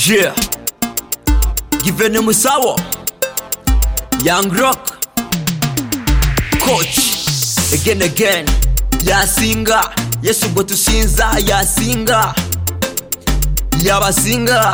Yeah, Givene Musawo, Young Rock, Coach, again, yasinga, Yesu gwetusinza, yasinga, yabasinga.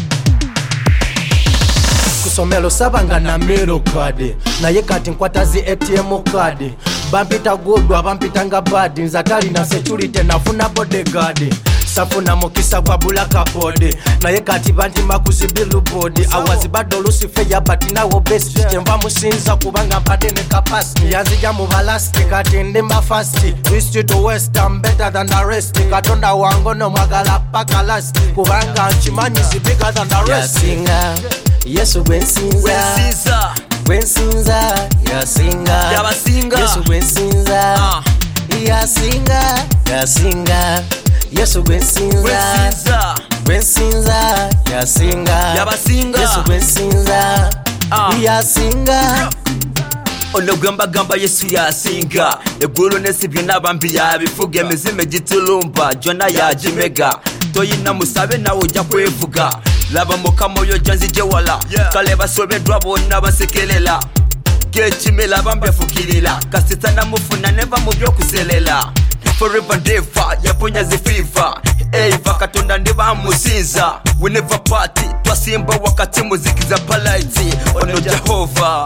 Kusomelo sabanga na mero kade naye kati nkwatazi ATM kade bampita godwa bampita nga badi nzatali na security nafuna bodyguard safuna mukisa kwa bulaka body naye kati banti makuzi billboard awazi bado lucifer ya batina wo best chemba musinza kubanga mpate ne capacity yanzija mu balasti kati ndi mafast east to west I'm better than the rest katonda wango no mwagala paka last kubanga nchimanyi is bigger than the rest. Yesu gwensinza gwensinza yasinga yabasinga Yesu gwensinza yasinga yasinga Yesu gwensinza gwensinza yasinga yabasinga Yesu gwensinza yasinga ono gamba Yesu yasinga egulu nesibye nabambi yabivuga emizime gitulumba jona yajimega toyina musabe nawe ujya kwevuga laba mukamo yo janzije wala kale basobedwa bonna basekelela kechimela bambe fukirila kasita namufuna neva mu byo kuselela forever never yaponya zififa eva katonda ndiba musinza we never party twasimba wakati muziki za palaiti ono Jehova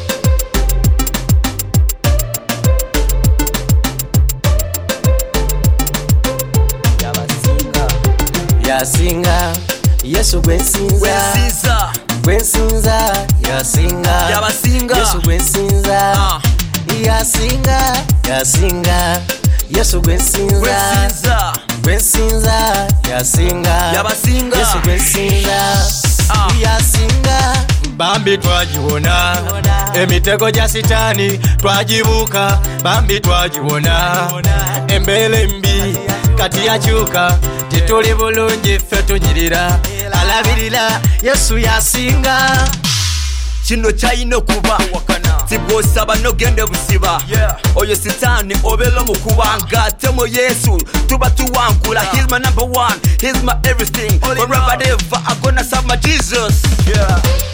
yasinga Yesu gwensinza gwensinza yasinga yabasinga Yesu gwensinza yasinga yasinga Yesu gwensinza gwensinza yasinga yabasinga Yesu gwensinza yasinga bambi twajiwona emitego ja sitani twajibuka bambi twajiwona embele mbi kati yachuka tituli bulungi ffe tunyirira alabirira Yesu yasinga kino kyayina okuba tibwosaba nogende busiba oyo sitani obelo mukubanga temo Yesu tuba tuwankula he's my number one he's my everything forever ever I'm gonna serve my Jesus.